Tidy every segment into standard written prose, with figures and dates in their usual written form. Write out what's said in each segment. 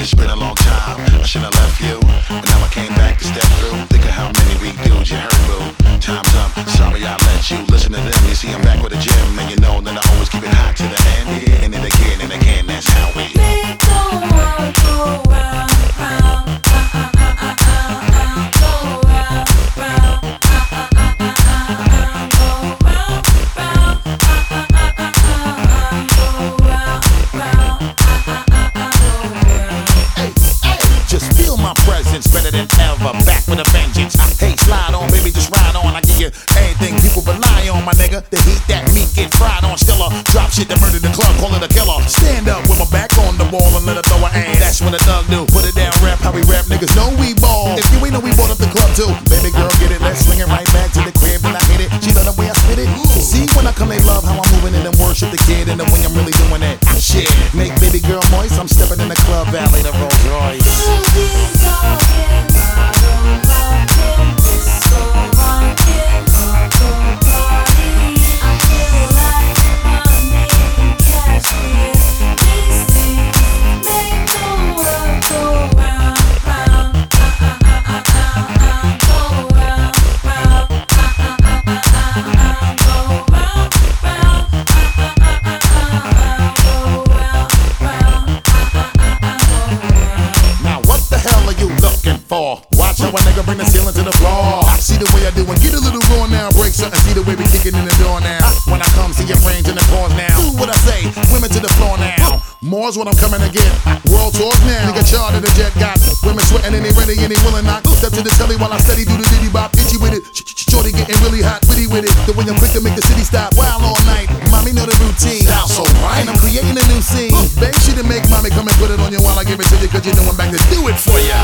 It's been a long time, I should've left you, but now I came back to step through. Think of how many redos you heard, boo. Time's up, sorry I let you listen to them. You see I'm back with a gym, and you know that I always keep it hot to the end. And then again and again, that's how we make the world go round, round. Better than ever, back with a vengeance. Hey, slide on, baby, just ride on. I give you anything people rely on, my nigga. The heat that meat get fried on. Still a drop shit that murdered the club, call it a killer. Stand up with my back on the wall and let her throw her ass. That's what a thug do. Put it down, rap how we rap, niggas know we ball. If you ain't know, we bought up the club too. Baby girl, get it, let's swing it right back to the crib and I hit it. She love the way I spit it. See, when I come, they love how I'm moving it and worship the kid and the way I'm really doing it. Shit, make baby girl moist. I'm stepping in the club, valet the Rolls Royce. Watch how a nigga bring the ceiling to the floor. See the way I do and get a little raw now. Break something, see the way we kicking in the door now. When I come, see your brains in the pause now. Do what I say, women to the floor now. More's what I'm coming to get. World tours now. Nigga charter the jet got women sweating and they ready and they willing not. Step to the telly while I steady do the diddy bop. Itchy with it, shorty getting really hot, witty with it. The way I'm quick to make the city stop. Wild all night, mommy know the routine. Style so right, and I'm creating a new scene. Babe, she done make mommy come and put it on you while I give it to you, cause you know I'm back to do it for ya.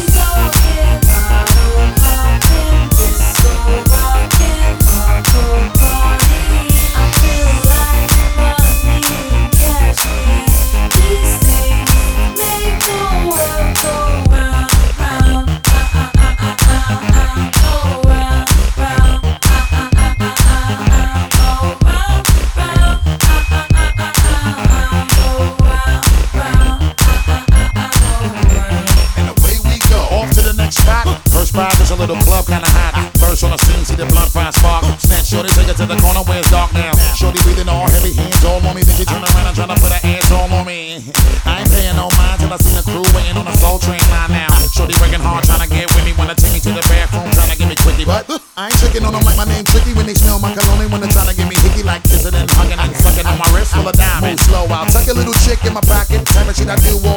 There's a little club kinda hot. First on the scene, see the blunt fire spark. Snatch shorty, take it to the corner where it's dark now. Shorty breathing all heavy, hands all on me. Then she turn around and tryna put her hands all on me. I ain't paying no mind till I see the crew waiting on the Soul Train line now. Shorty working hard, tryna get with me. Wanna take me to the bathroom, tryna get me quickie. But I ain't tricking on them like my name Tricky. When they smell my cologne, when they tryna get me hickey like kissing and hugging and sucking on my wrist full of diamonds. Move slow, I'll tuck a little chick in my pocket. Type of shit I do all